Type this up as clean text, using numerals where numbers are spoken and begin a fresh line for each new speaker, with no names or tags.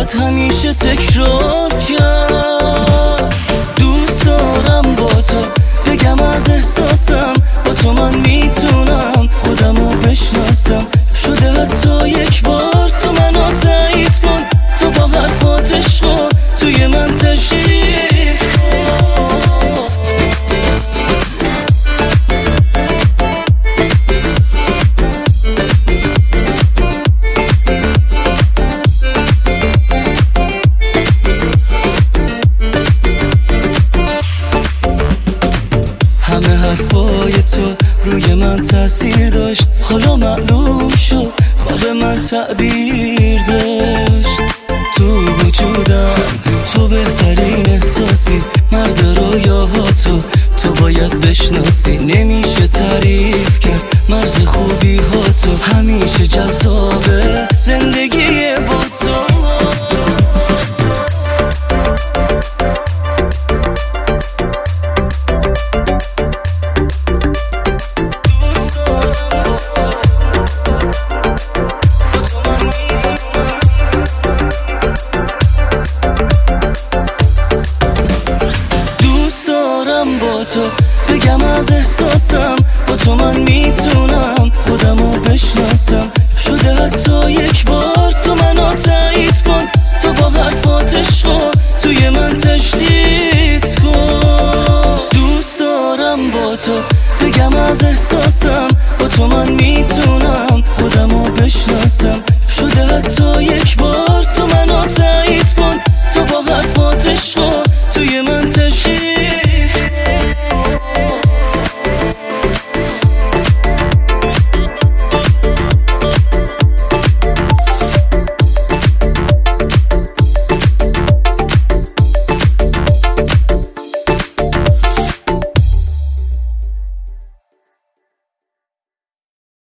باید همیشه تکرار کرد. دوست دارم با تو بگم از احساسم، با تو من میتونم خودمو بشناسم. شده حتی یک بار تو منو تایید کن، تو با حرفات عشقا توی من تشدید کن. همه حرفای تو روی من تاثیر داشت، حالا معلوم شد خواب من تعبیر داشت. تو وجودم تو بهترین احساسی، مرد رویاهاتو تو باید بشناسی. نمیشه تعریف کرد مرز خوبی ها تو، همیشه جذابه زندگی با تو. با تو بگم از احساسم، با تو من میتونم خودمو بشناسم. شده حتی یک بار تو منو تایید کن، تو با حرفات عشقا توی من تشدید کن. دوست دارم با تو بگم از احساسم، با تو من میتونم خودمو بشناسم.